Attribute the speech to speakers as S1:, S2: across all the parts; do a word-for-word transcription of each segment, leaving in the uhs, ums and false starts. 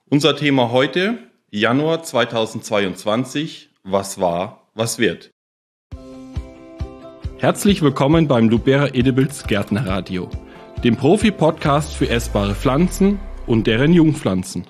S1: Unser Thema heute, Januar zweitausendzweiundzwanzig, was war, was wird. Herzlich willkommen beim Lubera Edibles Gärtnerradio, dem Profi-Podcast für essbare Pflanzen und deren Jungpflanzen.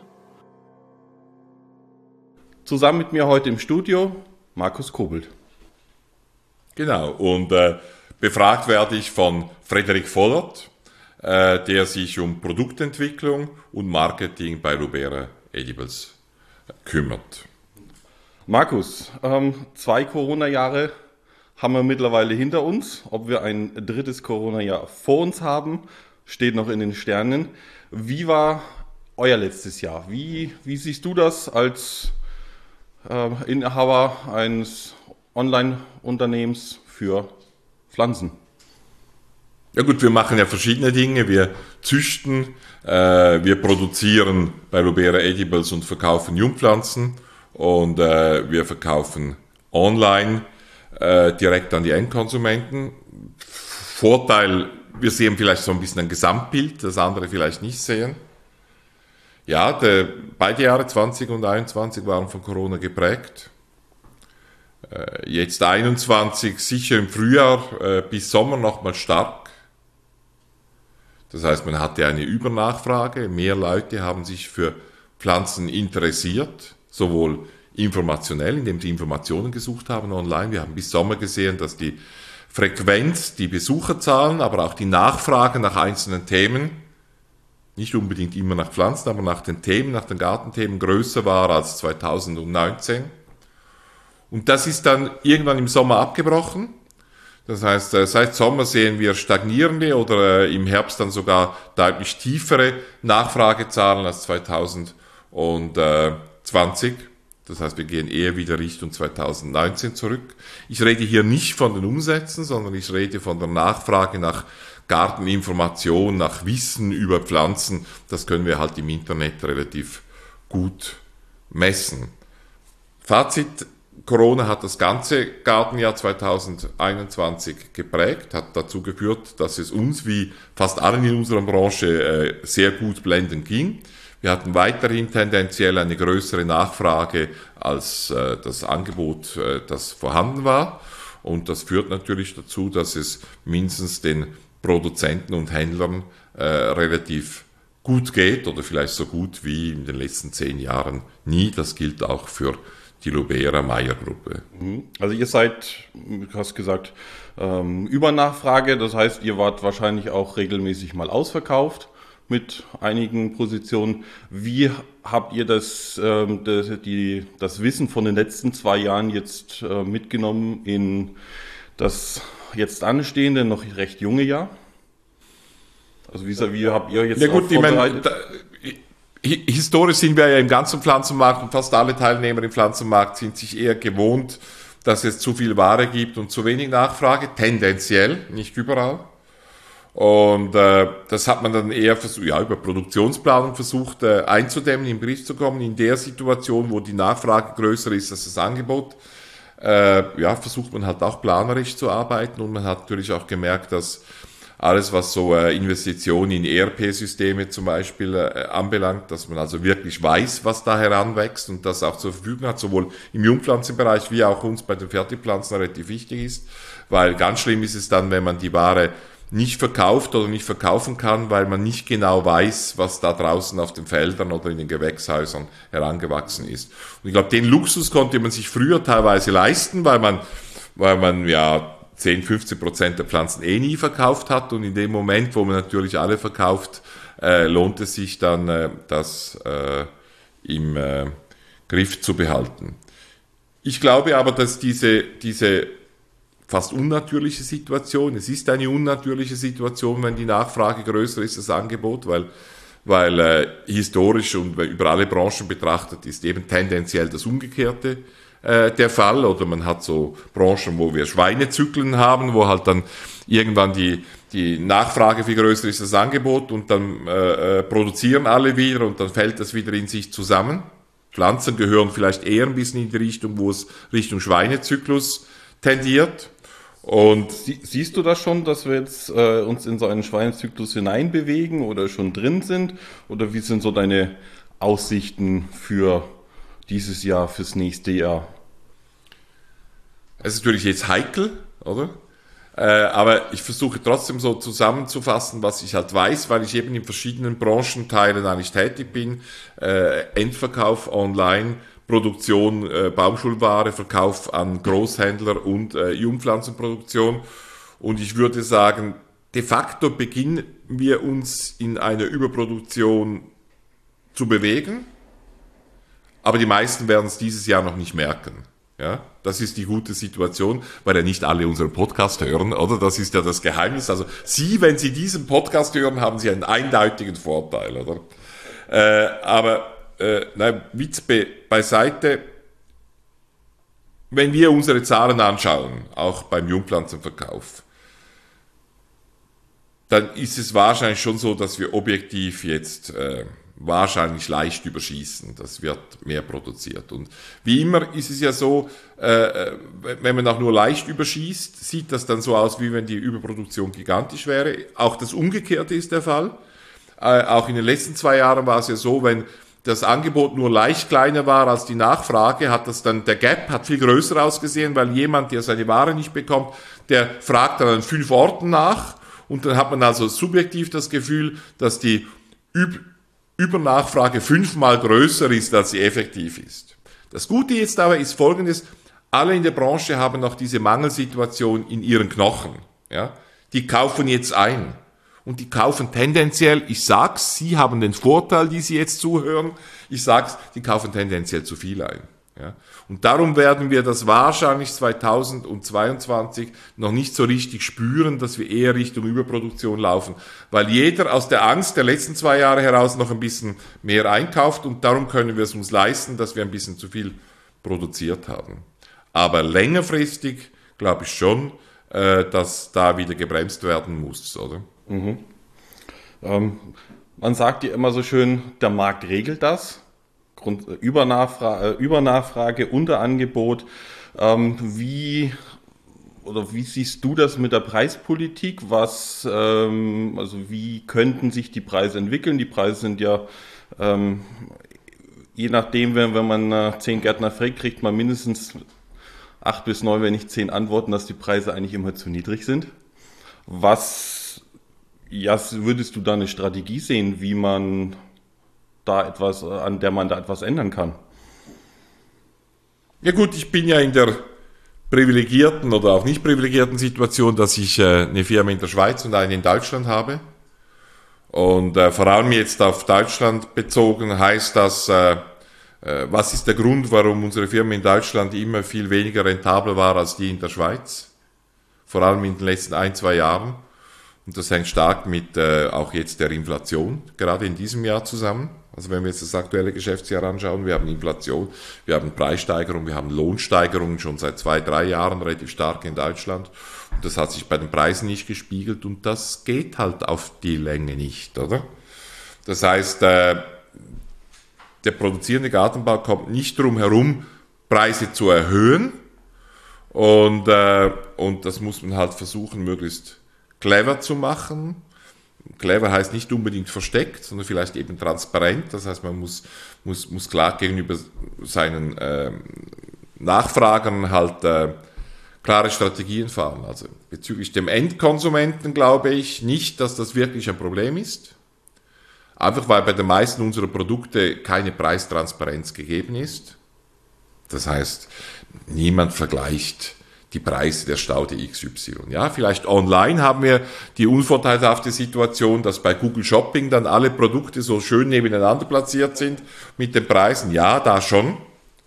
S1: Zusammen mit mir heute im Studio Markus Kobelt.
S2: Genau, und äh, befragt werde ich von Frederik Vollert, äh, der sich um Produktentwicklung und Marketing bei Lubera Edibles kümmert.
S1: Markus, ähm, zwei Corona-Jahre haben wir mittlerweile hinter uns. Ob wir ein drittes Corona-Jahr vor uns haben, steht noch in den Sternen. Wie war euer letztes Jahr? Wie, wie siehst du das als äh, Inhaber eines Online-Unternehmens für Pflanzen?
S2: Ja gut, wir machen ja verschiedene Dinge. Wir züchten, äh, wir produzieren bei Lubera Edibles und verkaufen Jungpflanzen und äh, wir verkaufen online äh, direkt an die Endkonsumenten. Vorteil, wir sehen vielleicht so ein bisschen ein Gesamtbild, das andere vielleicht nicht sehen. Ja, der, beide Jahre zwanzig und einundzwanzig waren von Corona geprägt. Äh, jetzt einundzwanzig sicher im Frühjahr äh, bis Sommer nochmal stark. Das heißt, man hatte eine Übernachfrage, mehr Leute haben sich für Pflanzen interessiert, sowohl informationell, indem sie Informationen gesucht haben online. Wir haben bis Sommer gesehen, dass die Frequenz, die Besucherzahlen, aber auch die Nachfrage nach einzelnen Themen, nicht unbedingt immer nach Pflanzen, aber nach den Themen, nach den Gartenthemen größer war als zweitausendneunzehn. Und das ist dann irgendwann im Sommer abgebrochen. Das heißt, seit Sommer sehen wir stagnierende oder im Herbst dann sogar deutlich tiefere Nachfragezahlen als zweitausendzwanzig. Das heißt, wir gehen eher wieder Richtung zweitausendneunzehn zurück. Ich rede hier nicht von den Umsätzen, sondern ich rede von der Nachfrage nach Garteninformation, nach Wissen über Pflanzen. Das können wir halt im Internet relativ gut messen. Fazit: Corona hat das ganze Gartenjahr zweitausendeinundzwanzig geprägt, hat dazu geführt, dass es uns wie fast allen in unserer Branche äh, sehr gut blendend ging. Wir hatten weiterhin tendenziell eine größere Nachfrage als äh, das Angebot, äh, das vorhanden war. Und das führt natürlich dazu, dass es mindestens den Produzenten und Händlern äh, relativ gut geht oder vielleicht so gut wie in den letzten zehn Jahren nie. Das gilt auch für die Lubera-Meyer-Gruppe.
S1: Also ihr seid, du hast gesagt, ähm, Übernachfrage, das heißt, ihr wart wahrscheinlich auch regelmäßig mal ausverkauft mit einigen Positionen. Wie habt ihr das, ähm, das, die, das Wissen von den letzten zwei Jahren jetzt äh, mitgenommen in das jetzt anstehende, noch recht junge Jahr? Also wie, wie habt ihr jetzt
S2: ja, gut,
S1: vorbereitet?
S2: Ich mein, da, Historisch sind wir ja im ganzen Pflanzenmarkt und fast alle Teilnehmer im Pflanzenmarkt sind sich eher gewohnt, dass es zu viel Ware gibt und zu wenig Nachfrage, tendenziell, nicht überall. Und äh, das hat man dann eher versucht, ja, über Produktionsplanung versucht äh, einzudämmen, in den Griff zu kommen. In der Situation, wo die Nachfrage größer ist als das Angebot, äh, ja, versucht man halt auch planerisch zu arbeiten und man hat natürlich auch gemerkt, dass alles, was so äh, Investitionen in E R P-Systeme zum Beispiel äh, anbelangt, dass man also wirklich weiß, was da heranwächst und das auch zur Verfügung hat, sowohl im Jungpflanzenbereich wie auch uns bei den Fertigpflanzen relativ wichtig ist, weil ganz schlimm ist es dann, wenn man die Ware nicht verkauft oder nicht verkaufen kann, weil man nicht genau weiß, was da draußen auf den Feldern oder in den Gewächshäusern herangewachsen ist. Und ich glaube, den Luxus konnte man sich früher teilweise leisten, weil man, weil man ja zehn, fünfzehn Prozent der Pflanzen eh nie verkauft hat und in dem Moment, wo man natürlich alle verkauft, äh, lohnt es sich dann, äh, das äh, im äh, Griff zu behalten. Ich glaube aber, dass diese, diese fast unnatürliche Situation, es ist eine unnatürliche Situation, wenn die Nachfrage größer ist als das Angebot, weil, weil äh, historisch und über alle Branchen betrachtet ist eben tendenziell das Umgekehrte der Fall, oder man hat so Branchen, wo wir Schweinezyklen haben, wo halt dann irgendwann die, die Nachfrage viel größer ist als das Angebot und dann äh, produzieren alle wieder und dann fällt das wieder in sich zusammen. Pflanzen gehören vielleicht eher ein bisschen in die Richtung, wo es Richtung Schweinezyklus tendiert. Und
S1: Sie, siehst du das schon, dass wir jetzt äh, uns in so einen Schweinezyklus hineinbewegen oder schon drin sind? Oder wie sind so deine Aussichten für dieses Jahr, fürs nächste Jahr?
S2: Es ist natürlich jetzt heikel, oder? Äh, aber ich versuche trotzdem so zusammenzufassen, was ich halt weiß, weil ich eben in verschiedenen Branchenteilen eigentlich tätig bin. Äh, Endverkauf online, Produktion, äh, Baumschulware, Verkauf an Großhändler und äh, Jungpflanzenproduktion. Und ich würde sagen, de facto beginnen wir uns in einer Überproduktion zu bewegen, aber die meisten werden es dieses Jahr noch nicht merken. Ja, das ist die gute Situation, weil ja nicht alle unseren Podcast hören, oder? Das ist ja das Geheimnis. Also Sie, wenn Sie diesen Podcast hören, haben Sie einen eindeutigen Vorteil, oder? Äh, aber äh, nein, Witz be- beiseite. Wenn wir unsere Zahlen anschauen, auch beim Jungpflanzenverkauf, dann ist es wahrscheinlich schon so, dass wir objektiv jetzt äh, wahrscheinlich leicht überschießen. Das wird mehr produziert. Und wie immer ist es ja so, äh, wenn man auch nur leicht überschießt, sieht das dann so aus, wie wenn die Überproduktion gigantisch wäre. Auch das Umgekehrte ist der Fall. Äh, auch in den letzten zwei Jahren war es ja so, wenn das Angebot nur leicht kleiner war als die Nachfrage, hat das dann, der Gap hat viel größer ausgesehen, weil jemand, der seine Ware nicht bekommt, der fragt dann an fünf Orten nach. Und dann hat man also subjektiv das Gefühl, dass die Üb- Übernachfrage fünfmal größer ist, als sie effektiv ist. Das Gute jetzt aber ist Folgendes: Alle in der Branche haben noch diese Mangelsituation in ihren Knochen. Ja? Die kaufen jetzt ein. Und die kaufen tendenziell, ich sag's, Sie haben den Vorteil, die Sie jetzt zuhören, ich sag's, die kaufen tendenziell zu viel ein. Ja? Und darum werden wir das wahrscheinlich zweitausendzweiundzwanzig noch nicht so richtig spüren, dass wir eher Richtung Überproduktion laufen, weil jeder aus der Angst der letzten zwei Jahre heraus noch ein bisschen mehr einkauft und darum können wir es uns leisten, dass wir ein bisschen zu viel produziert haben. Aber längerfristig glaube ich schon, äh, dass da wieder gebremst werden muss, oder?
S1: Mhm. Ähm, man sagt ja immer so schön, der Markt regelt das. Grund, Übernachfrage, Übernachfrage, Unterangebot. Ähm, wie oder wie siehst du das mit der Preispolitik? Was, ähm, also wie könnten sich die Preise entwickeln? Die Preise sind ja ähm, je nachdem, wenn, wenn man äh, zehn Gärtner fragt, kriegt man mindestens acht bis neun, wenn nicht zehn Antworten, dass die Preise eigentlich immer zu niedrig sind. Was ja, würdest du da eine Strategie sehen, wie man da etwas, an der man da etwas ändern kann?
S2: Ja gut, ich bin ja in der privilegierten oder auch nicht privilegierten Situation, dass ich äh, eine Firma in der Schweiz und eine in Deutschland habe. Und äh, vor allem jetzt auf Deutschland bezogen heißt das, äh, äh, was ist der Grund, warum unsere Firma in Deutschland immer viel weniger rentabel war als die in der Schweiz? Vor allem in den letzten ein, zwei Jahren. Und das hängt stark mit äh, auch jetzt der Inflation, gerade in diesem Jahr zusammen. Also wenn wir jetzt das aktuelle Geschäftsjahr anschauen, wir haben Inflation, wir haben Preissteigerung, wir haben Lohnsteigerungen schon seit zwei, drei Jahren relativ stark in Deutschland. Und das hat sich bei den Preisen nicht gespiegelt und das geht halt auf die Länge nicht, oder? Das heißt, äh, der produzierende Gartenbau kommt nicht drum herum, Preise zu erhöhen und, äh, und das muss man halt versuchen, möglichst clever zu machen. Clever heißt nicht unbedingt versteckt, sondern vielleicht eben transparent. Das heißt, man muss, muss, muss klar gegenüber seinen äh, Nachfragern halt äh, klare Strategien fahren. Also bezüglich dem Endkonsumenten glaube ich nicht, dass das wirklich ein Problem ist. Einfach weil bei den meisten unserer Produkte keine Preistransparenz gegeben ist. Das heißt, niemand vergleicht die Preise der Staude X Y. Ja, vielleicht online haben wir die unvorteilhafte Situation, dass bei Google Shopping dann alle Produkte so schön nebeneinander platziert sind mit den Preisen. Ja, da schon.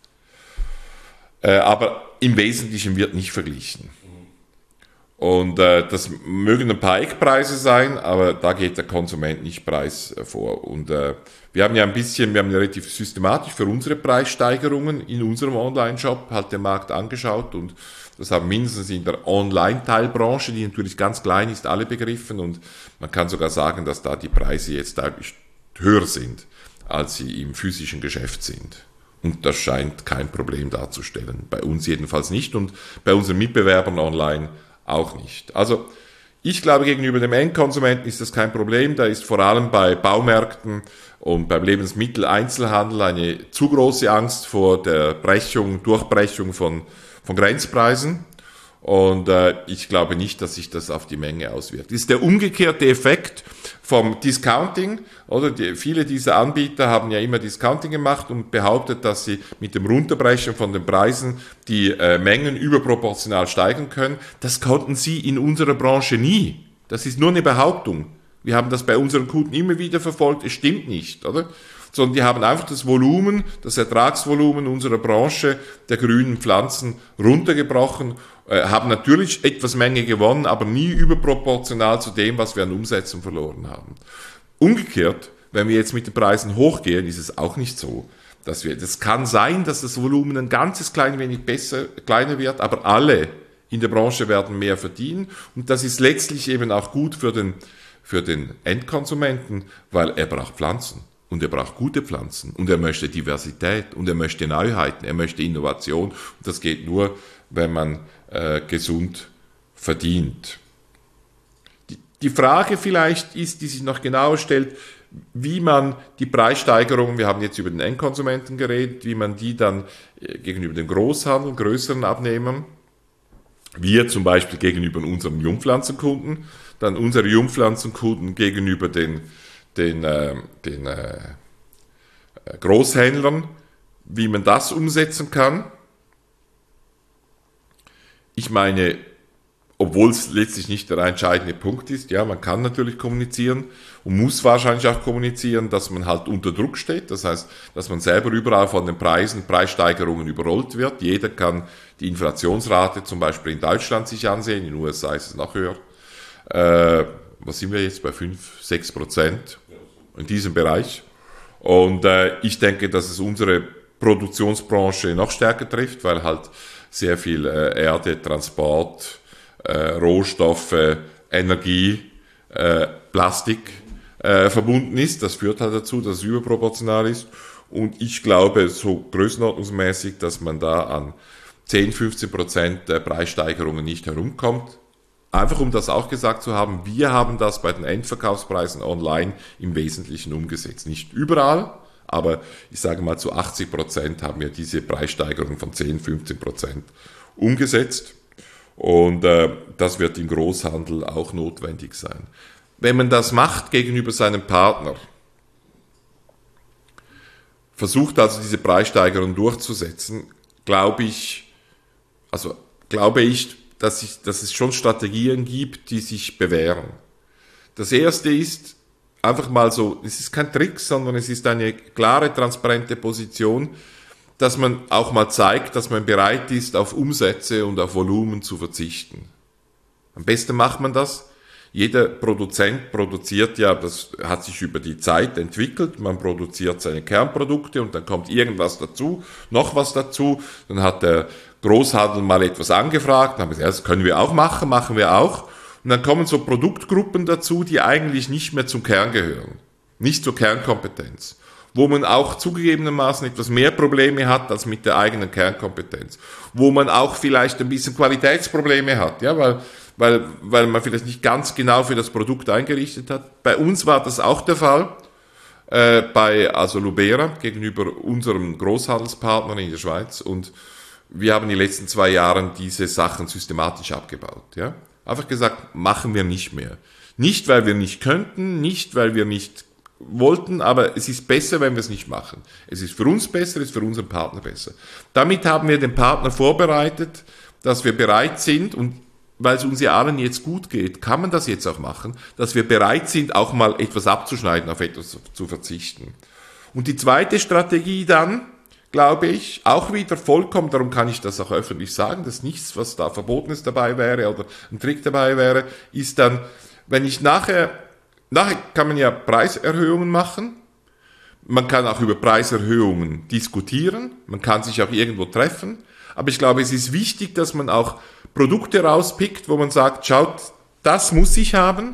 S2: Äh, aber im Wesentlichen wird nicht verglichen. Und äh, das mögen ein paar Eckpreise sein, aber da geht der Konsument nicht Preis äh, vor. Und äh, wir haben ja ein bisschen, wir haben ja relativ systematisch für unsere Preissteigerungen in unserem Online-Shop halt den Markt angeschaut und das haben mindestens in der Online-Teilbranche, die natürlich ganz klein ist, alle begriffen und man kann sogar sagen, dass da die Preise jetzt deutlich höher sind, als sie im physischen Geschäft sind. Und das scheint kein Problem darzustellen. Bei uns jedenfalls nicht und bei unseren Mitbewerbern online auch nicht. Also Ich glaube, gegenüber dem Endkonsumenten ist das kein Problem. Da ist vor allem bei Baumärkten und beim Lebensmitteleinzelhandel eine zu große Angst vor der Brechung, Durchbrechung von, von Grenzpreisen. Und äh, ich glaube nicht, dass sich das auf die Menge auswirkt. Das ist der umgekehrte Effekt vom Discounting, oder? Die, viele dieser Anbieter haben ja immer Discounting gemacht und behauptet, dass sie mit dem Runterbrechen von den Preisen die äh, Mengen überproportional steigern können. Das konnten sie in unserer Branche nie. Das ist nur eine Behauptung. Wir haben das bei unseren Kunden immer wieder verfolgt. Es stimmt nicht, oder? Sondern die haben einfach das Volumen, das Ertragsvolumen unserer Branche der grünen Pflanzen runtergebrochen, äh, haben natürlich etwas Menge gewonnen, aber nie überproportional zu dem, was wir an Umsätzen verloren haben. Umgekehrt, wenn wir jetzt mit den Preisen hochgehen, ist es auch nicht so, dass wir, das kann sein, dass das Volumen ein ganzes klein wenig besser, kleiner wird, aber alle in der Branche werden mehr verdienen und das ist letztlich eben auch gut für den, für den Endkonsumenten, weil er braucht Pflanzen. Und er braucht gute Pflanzen und er möchte Diversität und er möchte Neuheiten, er möchte Innovation. Und das geht nur, wenn man äh, gesund verdient. Die, die Frage vielleicht ist, die sich noch genauer stellt, wie man die Preissteigerungen, wir haben jetzt über den Endkonsumenten geredet, wie man die dann äh, gegenüber dem Großhandel, größeren Abnehmern, wir zum Beispiel gegenüber unseren Jungpflanzenkunden, dann unsere Jungpflanzenkunden gegenüber den den, äh, den äh, Großhändlern, wie man das umsetzen kann. Ich meine, obwohl es letztlich nicht der entscheidende Punkt ist, ja, man kann natürlich kommunizieren und muss wahrscheinlich auch kommunizieren, dass man halt unter Druck steht, das heißt, dass man selber überall von den Preisen, Preissteigerungen überrollt wird. Jeder kann die Inflationsrate zum Beispiel in Deutschland sich ansehen, in den U S A ist es noch höher. Äh, was sind wir jetzt, bei fünf, sechs Prozent? In diesem Bereich. Und äh, ich denke, dass es unsere Produktionsbranche noch stärker trifft, weil halt sehr viel äh, Erde, Transport, äh, Rohstoffe, Energie, äh, Plastik äh, verbunden ist. Das führt halt dazu, dass es überproportional ist. Und ich glaube, so größenordnungsmäßig, dass man da an zehn, fünfzehn Prozent der Preissteigerungen nicht herumkommt. Einfach um das auch gesagt zu haben, wir haben das bei den Endverkaufspreisen online im Wesentlichen umgesetzt. Nicht überall, aber ich sage mal zu achtzig Prozent haben wir diese Preissteigerung von zehn, fünfzehn Prozent umgesetzt. Und äh, das wird im Großhandel auch notwendig sein. Wenn man das macht gegenüber seinem Partner, versucht also diese Preissteigerung durchzusetzen, glaube ich, also glaube ich, Dass, ich, dass es schon Strategien gibt, die sich bewähren. Das erste ist einfach mal so, es ist kein Trick, sondern es ist eine klare, transparente Position, dass man auch mal zeigt, dass man bereit ist, auf Umsätze und auf Volumen zu verzichten. Am besten macht man das. Jeder Produzent produziert ja, das hat sich über die Zeit entwickelt, man produziert seine Kernprodukte und dann kommt irgendwas dazu, noch was dazu, dann hat der Großhandel mal etwas angefragt, dann haben wir gesagt, das können wir auch machen, machen wir auch. Und dann kommen so Produktgruppen dazu, die eigentlich nicht mehr zum Kern gehören, nicht zur Kernkompetenz, wo man auch zugegebenermaßen etwas mehr Probleme hat als mit der eigenen Kernkompetenz, wo man auch vielleicht ein bisschen Qualitätsprobleme hat, ja, weil, weil, weil man vielleicht nicht ganz genau für das Produkt eingerichtet hat. Bei uns war das auch der Fall, äh, bei also Lubera gegenüber unserem Großhandelspartner in der Schweiz und wir haben die letzten zwei Jahre diese Sachen systematisch abgebaut. Ja? Einfach gesagt, machen wir nicht mehr. Nicht, weil wir nicht könnten, nicht, weil wir nicht wollten, aber es ist besser, wenn wir es nicht machen. Es ist für uns besser, es ist für unseren Partner besser. Damit haben wir den Partner vorbereitet, dass wir bereit sind, und weil es uns ja allen jetzt gut geht, kann man das jetzt auch machen, dass wir bereit sind, auch mal etwas abzuschneiden, auf etwas zu verzichten. Und die zweite Strategie dann, glaube ich, auch wieder vollkommen, darum kann ich das auch öffentlich sagen, dass nichts, was da Verbotenes dabei wäre oder ein Trick dabei wäre, ist dann, wenn ich nachher, nachher kann man ja Preiserhöhungen machen, man kann auch über Preiserhöhungen diskutieren, man kann sich auch irgendwo treffen, aber ich glaube, es ist wichtig, dass man auch Produkte rauspickt, wo man sagt, schaut, das muss ich haben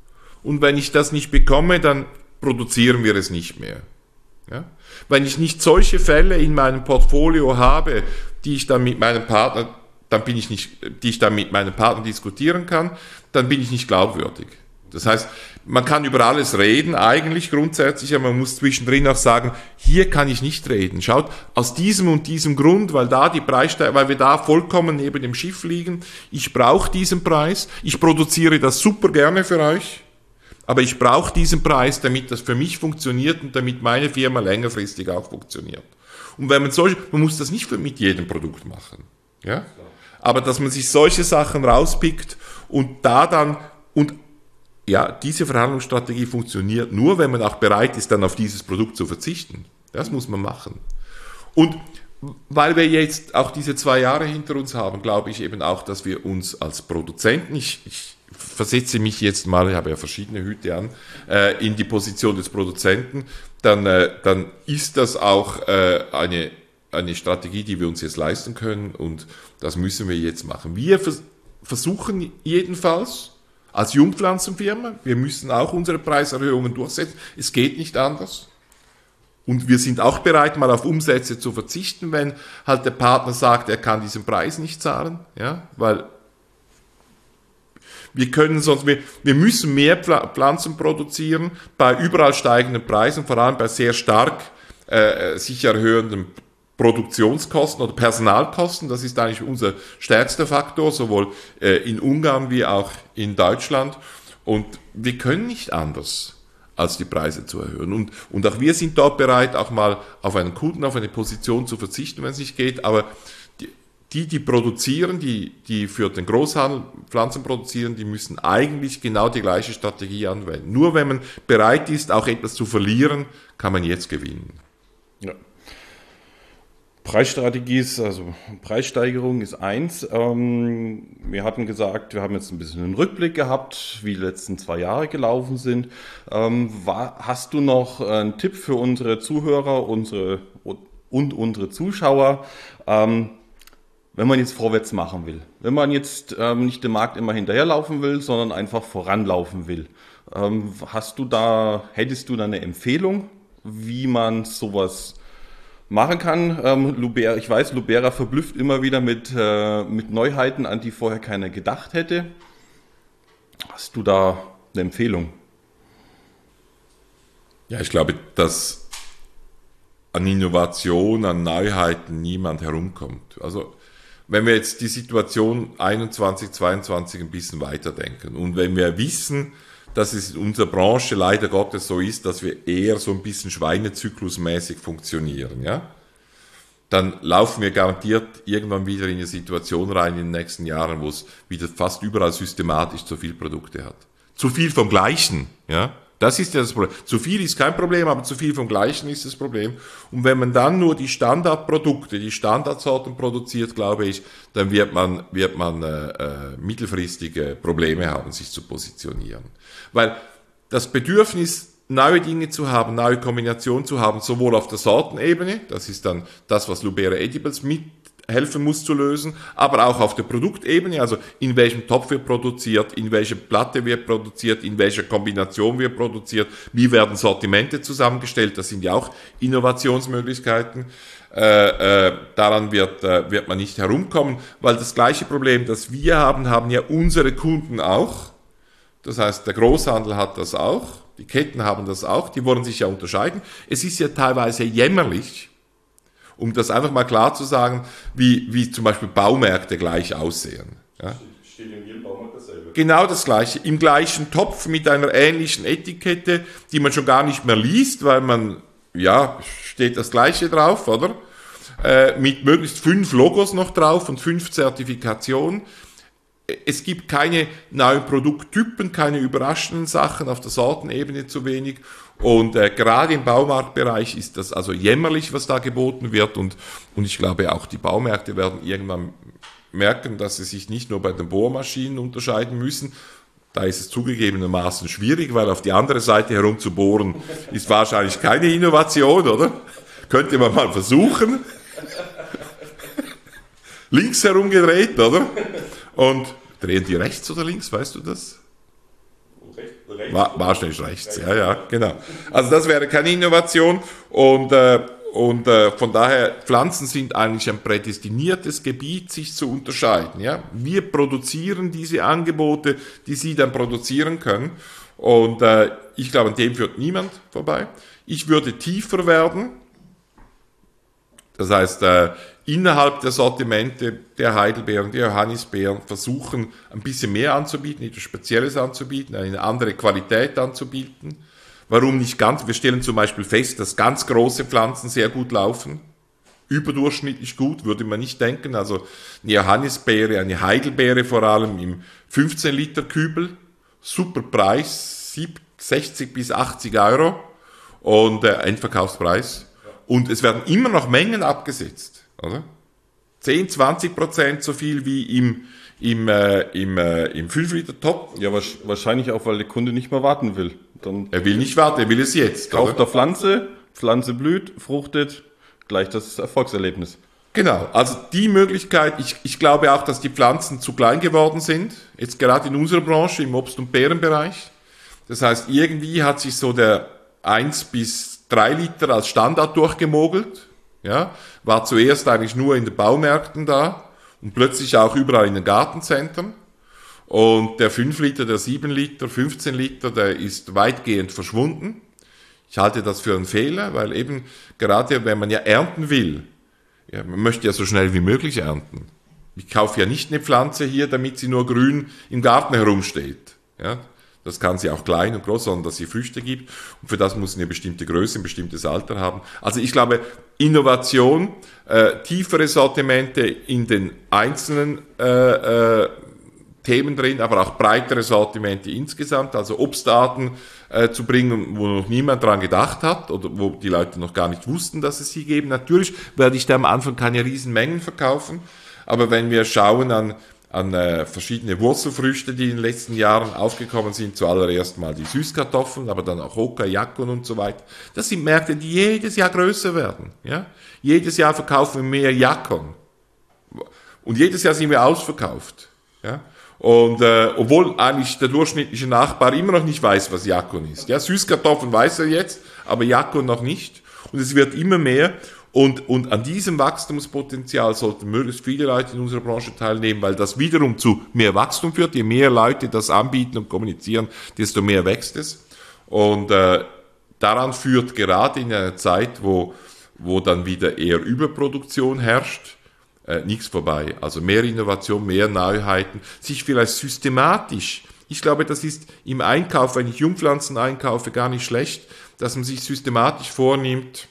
S2: und wenn ich das nicht bekomme, dann produzieren wir es nicht mehr. Ja? Wenn ich nicht solche Fälle in meinem Portfolio habe, die ich dann mit meinem Partner dann bin ich nicht, die ich dann mit meinen Partnern diskutieren kann, dann bin ich nicht glaubwürdig. Das heißt, man kann über alles reden, eigentlich grundsätzlich, aber man muss zwischendrin auch sagen, hier kann ich nicht reden. Schaut, aus diesem und diesem Grund, weil da die Preissteigerung, weil wir da vollkommen neben dem Schiff liegen, ich brauche diesen Preis, ich produziere das super gerne für euch, aber ich brauche diesen Preis, damit das für mich funktioniert und damit meine Firma längerfristig auch funktioniert. Und wenn man solche, man muss das nicht mit jedem Produkt machen, ja? Aber dass man sich solche Sachen rauspickt und da dann, und ja, diese Verhandlungsstrategie funktioniert nur, wenn man auch bereit ist, dann auf dieses Produkt zu verzichten. Das muss man machen. Und weil wir jetzt auch diese zwei Jahre hinter uns haben, glaube ich eben auch, dass wir uns als Produzenten, ich, ich versetze mich jetzt mal, ich habe ja verschiedene Hüte an, äh, in die Position des Produzenten, dann, äh, dann ist das auch äh, eine, eine Strategie, die wir uns jetzt leisten können und das müssen wir jetzt machen. Wir vers- versuchen jedenfalls, als Jungpflanzenfirma, wir müssen auch unsere Preiserhöhungen durchsetzen. Es geht nicht anders. Und wir sind auch bereit, mal auf Umsätze zu verzichten, wenn halt der Partner sagt, er kann diesen Preis nicht zahlen. Ja, weil wir können sonst, wir, wir müssen mehr Pflanzen produzieren bei überall steigenden Preisen, vor allem bei sehr stark äh, sich erhöhenden Produktionskosten oder Personalkosten, das ist eigentlich unser stärkster Faktor, sowohl äh, in Ungarn wie auch in Deutschland. Und wir können nicht anders, als die Preise zu erhöhen. Und, und auch wir sind dort bereit, auch mal auf einen Kunden, auf eine Position zu verzichten, wenn es nicht geht. Aber die, die produzieren, die, die für den Großhandel Pflanzen produzieren, die müssen eigentlich genau die gleiche Strategie anwenden. Nur wenn man bereit ist, auch etwas zu verlieren, kann man jetzt gewinnen.
S1: Ja. Preisstrategie ist, also Preissteigerung ist eins. Ähm, wir hatten gesagt, wir haben jetzt ein bisschen einen Rückblick gehabt, wie die letzten zwei Jahre gelaufen sind. Ähm, war, hast du noch einen Tipp für unsere Zuhörer unsere, und unsere Zuschauer, ähm, wenn man jetzt vorwärts machen will? Wenn man jetzt ähm, nicht dem Markt immer hinterherlaufen will, sondern einfach voranlaufen will. Ähm, hast du da, hättest du da eine Empfehlung, wie man sowas machen kann? Ähm, Lubera, ich weiß, Lubera verblüfft immer wieder mit, äh, mit Neuheiten, an die vorher keiner gedacht hätte. Hast du da eine Empfehlung?
S2: Ja, ich glaube, dass an Innovation, an Neuheiten niemand herumkommt. Also wenn wir jetzt die Situation einundzwanzig, zweiundzwanzig ein bisschen weiterdenken und wenn wir wissen, dass es in unserer Branche leider Gottes so ist, dass wir eher so ein bisschen schweinezyklusmäßig funktionieren, ja, dann laufen wir garantiert irgendwann wieder in eine Situation rein in den nächsten Jahren, wo es wieder fast überall systematisch zu viel Produkte hat. Zu viel vom Gleichen, ja. Das ist ja das Problem. Zu viel ist kein Problem, aber zu viel vom Gleichen ist das Problem. Und wenn man dann nur die Standardprodukte, die Standardsorten produziert, glaube ich, dann wird man, wird man äh, äh, mittelfristige Probleme haben, sich zu positionieren. Weil das Bedürfnis, neue Dinge zu haben, neue Kombinationen zu haben, sowohl auf der Sortenebene, das ist dann das, was Lubera Edibles mithelfen muss zu lösen, aber auch auf der Produktebene, also in welchem Topf wird produziert, in welcher Platte wird produziert, in welcher Kombination wird produziert, wie werden Sortimente zusammengestellt, das sind ja auch Innovationsmöglichkeiten. Äh, äh, daran wird, äh, wird man nicht herumkommen, weil das gleiche Problem, das wir haben, haben ja unsere Kunden auch. Das heißt, der Großhandel hat das auch, die Ketten haben das auch, die wollen sich ja unterscheiden. Es ist ja teilweise jämmerlich, um das einfach mal klar zu sagen, wie, wie zum Beispiel Baumärkte gleich aussehen. Ja? Steht in jedem Baumarkt dasselbe. Genau das Gleiche, im gleichen Topf mit einer ähnlichen Etikette, die man schon gar nicht mehr liest, weil man, ja, steht das Gleiche drauf, oder? Äh, mit möglichst fünf Logos noch drauf und fünf Zertifikationen. Es gibt keine neuen Produkttypen, keine überraschenden Sachen, auf der Sortenebene zu wenig. Und äh, gerade im Baumarktbereich ist das also jämmerlich, was da geboten wird. Und, und ich glaube, auch die Baumärkte werden irgendwann merken, dass sie sich nicht nur bei den Bohrmaschinen unterscheiden müssen. Da ist es zugegebenermaßen schwierig, weil auf die andere Seite herum zu bohren ist wahrscheinlich keine Innovation, oder? Könnte man mal versuchen. Links herum gedreht, oder? Und drehen die rechts oder links, weißt du das? War, wahrscheinlich rechts, ja, ja, genau. Also das wäre keine Innovation und, äh, und äh, von daher, Pflanzen sind eigentlich ein prädestiniertes Gebiet, sich zu unterscheiden. Ja? Wir produzieren diese Angebote, die sie dann produzieren können. Und äh, ich glaube, an dem führt niemand vorbei. Ich würde tiefer werden. Das heißt, äh, innerhalb der Sortimente der Heidelbeeren, der Johannisbeeren versuchen, ein bisschen mehr anzubieten, etwas Spezielles anzubieten, eine andere Qualität anzubieten. Warum nicht ganz? Wir stellen zum Beispiel fest, dass ganz große Pflanzen sehr gut laufen. Überdurchschnittlich gut, würde man nicht denken. Also eine Johannisbeere, eine Heidelbeere vor allem im fünfzehn Liter Kübel. Super Preis, sechzig bis achtzig Euro und äh, Endverkaufspreis. Und es werden immer noch Mengen abgesetzt, oder? zehn, zwanzig Prozent so viel wie im, im, äh, im, äh, im fünf Liter Top.
S1: Ja, wahrscheinlich auch, weil der Kunde nicht mehr warten will. Dann
S2: er will nicht warten, er will es jetzt.
S1: Kauft er Pflanze, Pflanze blüht, fruchtet, gleich das Erfolgserlebnis.
S2: Genau, also die Möglichkeit, ich, ich glaube auch, dass die Pflanzen zu klein geworden sind, jetzt gerade in unserer Branche, im Obst- und Beerenbereich. Das heißt, irgendwie hat sich so der eins bis drei Liter als Standard durchgemogelt, ja, war zuerst eigentlich nur in den Baumärkten da und plötzlich auch überall in den Gartenzentren. Und der fünf Liter, der sieben Liter, fünfzehn Liter, der ist weitgehend verschwunden. Ich halte das für einen Fehler, weil eben gerade wenn man ja ernten will, ja, man möchte ja so schnell wie möglich ernten. Ich kaufe ja nicht eine Pflanze hier, damit sie nur grün im Garten herumsteht. Ja, das kann sie auch klein und groß, sondern dass sie Früchte gibt. Und für das muss sie eine bestimmte Größe, ein bestimmtes Alter haben. Also ich glaube, Innovation, äh, tiefere Sortimente in den einzelnen äh, äh, Themen drin, aber auch breitere Sortimente insgesamt, also Obstarten äh, zu bringen, wo noch niemand dran gedacht hat oder wo die Leute noch gar nicht wussten, dass es sie geben. Natürlich werde ich da am Anfang keine Riesenmengen verkaufen, aber wenn wir schauen an an äh, verschiedene Wurzelfrüchte, die in den letzten Jahren aufgekommen sind, zuallererst mal die Süßkartoffeln, aber dann auch Oka, Yakon und so weiter. Das sind Märkte, die jedes Jahr größer werden. Ja? Jedes Jahr verkaufen wir mehr Yakon. Und jedes Jahr sind wir ausverkauft. Ja? Und äh, obwohl eigentlich der durchschnittliche Nachbar immer noch nicht weiß, was Yakon ist. Ja? Süßkartoffeln weiß er jetzt, aber Yakon noch nicht. Und es wird immer mehr. Und, und an diesem Wachstumspotenzial sollten möglichst viele Leute in unserer Branche teilnehmen, weil das wiederum zu mehr Wachstum führt. Je mehr Leute das anbieten und kommunizieren, desto mehr wächst es. Und äh, daran führt gerade in einer Zeit, wo, wo dann wieder eher Überproduktion herrscht, äh, nichts vorbei. Also mehr Innovation, mehr Neuheiten, sich vielleicht systematisch, ich glaube, das ist im Einkauf, wenn ich Jungpflanzen einkaufe, gar nicht schlecht, dass man sich systematisch vornimmt,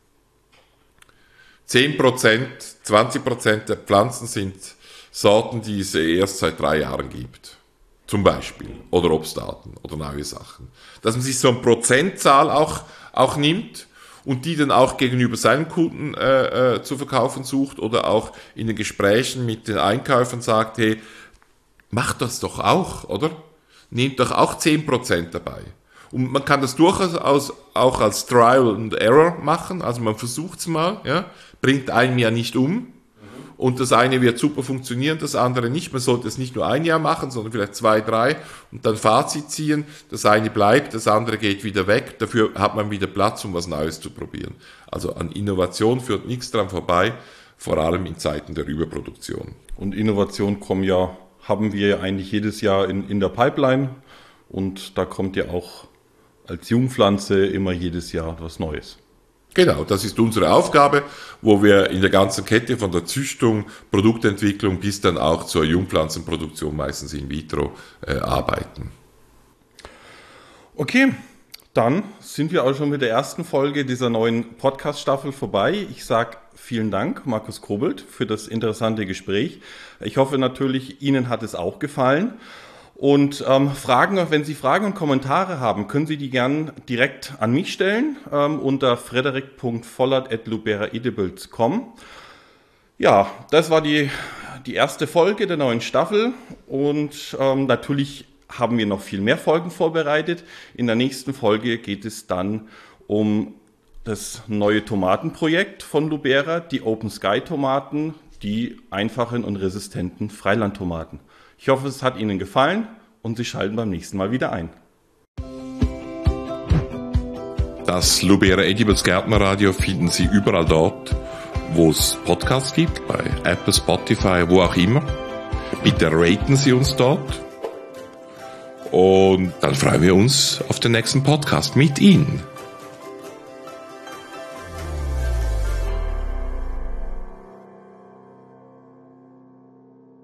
S2: zehn Prozent, zwanzig Prozent der Pflanzen sind Sorten, die es erst seit drei Jahren gibt. Zum Beispiel. Oder Obstarten oder neue Sachen. Dass man sich so eine Prozentzahl auch, auch nimmt und die dann auch gegenüber seinen Kunden äh, äh, zu verkaufen sucht oder auch in den Gesprächen mit den Einkäufern sagt, hey, macht das doch auch, oder? Nehmt doch auch zehn Prozent dabei. Und man kann das durchaus auch als Trial and Error machen, also man versucht es mal, ja, bringt einen ja nicht um und das eine wird super funktionieren, das andere nicht. Man sollte es nicht nur ein Jahr machen, sondern vielleicht zwei, drei und dann Fazit ziehen. Das eine bleibt, das andere geht wieder weg, dafür hat man wieder Platz, um was Neues zu probieren. Also an Innovation führt nichts dran vorbei, vor allem in Zeiten der Überproduktion.
S1: Und Innovation kommen ja, haben wir ja eigentlich jedes Jahr in, in der Pipeline und da kommt ja auch als Jungpflanze immer jedes Jahr was Neues.
S2: Genau, das ist unsere Aufgabe, wo wir in der ganzen Kette von der Züchtung, Produktentwicklung bis dann auch zur Jungpflanzenproduktion, meistens in vitro, äh, arbeiten.
S1: Okay, dann sind wir auch schon mit der ersten Folge dieser neuen Podcast-Staffel vorbei. Ich sage vielen Dank, Markus Kobelt, für das interessante Gespräch. Ich hoffe natürlich, Ihnen hat es auch gefallen. Und ähm, Fragen, wenn Sie Fragen und Kommentare haben, können Sie die gern direkt an mich stellen ähm, unter frederik punkt vollert at lubera edibles punkt com. Ja, das war die, die erste Folge der neuen Staffel und ähm, natürlich haben wir noch viel mehr Folgen vorbereitet. In der nächsten Folge geht es dann um das neue Tomatenprojekt von Lubera, die Open Sky Tomaten, die einfachen und resistenten Freilandtomaten. Ich hoffe, es hat Ihnen gefallen und Sie schalten beim nächsten Mal wieder ein.
S2: Das Lubera Edibles Gärtnerradio finden Sie überall dort, wo es Podcasts gibt, bei Apple, Spotify, wo auch immer. Bitte raten Sie uns dort. Und dann freuen wir uns auf den nächsten Podcast mit Ihnen.